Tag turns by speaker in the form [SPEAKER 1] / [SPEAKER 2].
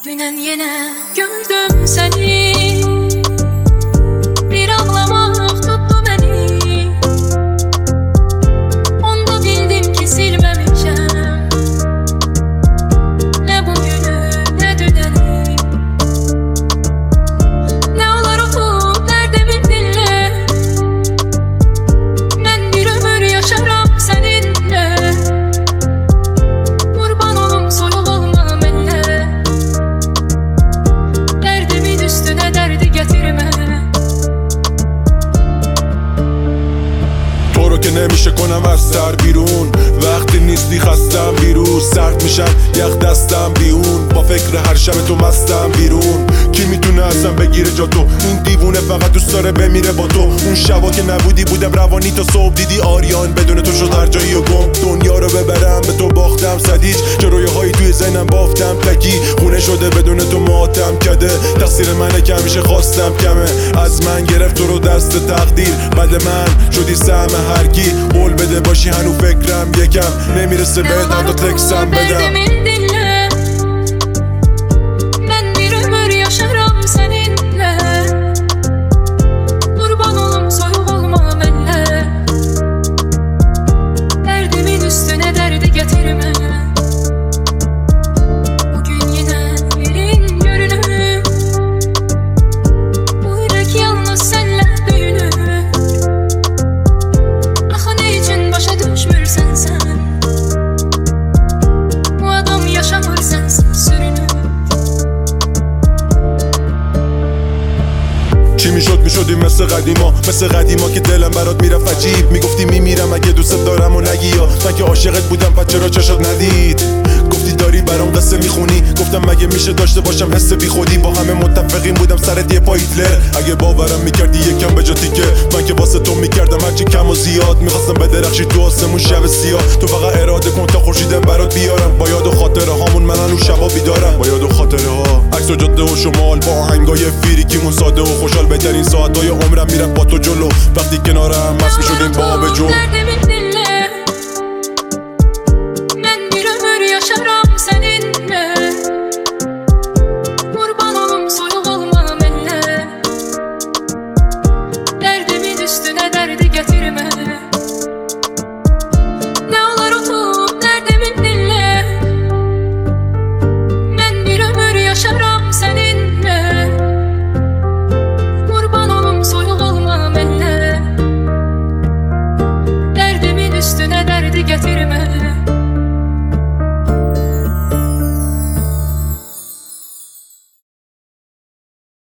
[SPEAKER 1] Bugünden yine gördüm seni. Bir ağlamak tuttu beni. Onda bildim ki silmemişim ne bugünü ne düneni. Ne olur otur derdimi dinle. Ben bir ömür yaşarım seninle. Kurban olum soyul olmam elle. Derdimin üstüne derdi getirme.
[SPEAKER 2] تو رو که نمیشه کنم از سر بیرون وقتی نیستی خستم بیرون سرد میشم یخ دستم بیرون با فکر هر شب تو مستم بیرون کی میتونه اصلا بگیره جا تو این دیوونه فقط دوست داره بمیره با تو اون شبا که نبودی بودم روانی تا صبح دیدی آریان بدون تو شد هر جایی و گم دنیا رو ببرم به تو باختم صدیج چه رویاهایی توی ذهنم بافتم تکی خونه شده بدون تو ماتم کده تقصیر منه که همیشه خواستم کمه از من گرفت تو رو دست تقدیر بعد من شدی سهم هرکی قول بده باشی هنو فکرم یکم نمیرسه بهت حتی تکسم بدم.
[SPEAKER 1] Ben bir ömür yaşarım seninle. Kurban olum soyul olmam elle. Derdimin üstüne derdi getirme. Bugün yine yerin görünür. Bu yürek yalnız senle büyünür. Ah ne için başa düşmürsen sen. Bu adam yaşamır sensiz sürünür.
[SPEAKER 2] چی میشدیم مثل قدیما که دلم برات میرفت عجیب میگفتی میمیرم اگه دوست دارم و نگی یا من که عاشقت بودم پس چرا چشات ندید گفتی داری برام قصه میخونی گفتم مگه میشه داشته باشم حس بی خودی با همه متفقین بودم سرت یه پا هیتلر اگه باورم میکردی یکم به جا تیکه من که واسه تو میکردم هرچی کم و زیاد میخواستم بدرخشی تو آسمون شب سیاه تو فقط اراده کن تا خورشیدم برات بیارم با یاد و خاطره هامون من هنوز شبا بیدارم با یاد و خاطره ها عکس و جاده و شمال با آهنگای فیریکیمون ساده و خوشحال بهترین ساعتای عمرم میرم با تو جلو وقتی کنارم مست میشدیم با آب جو.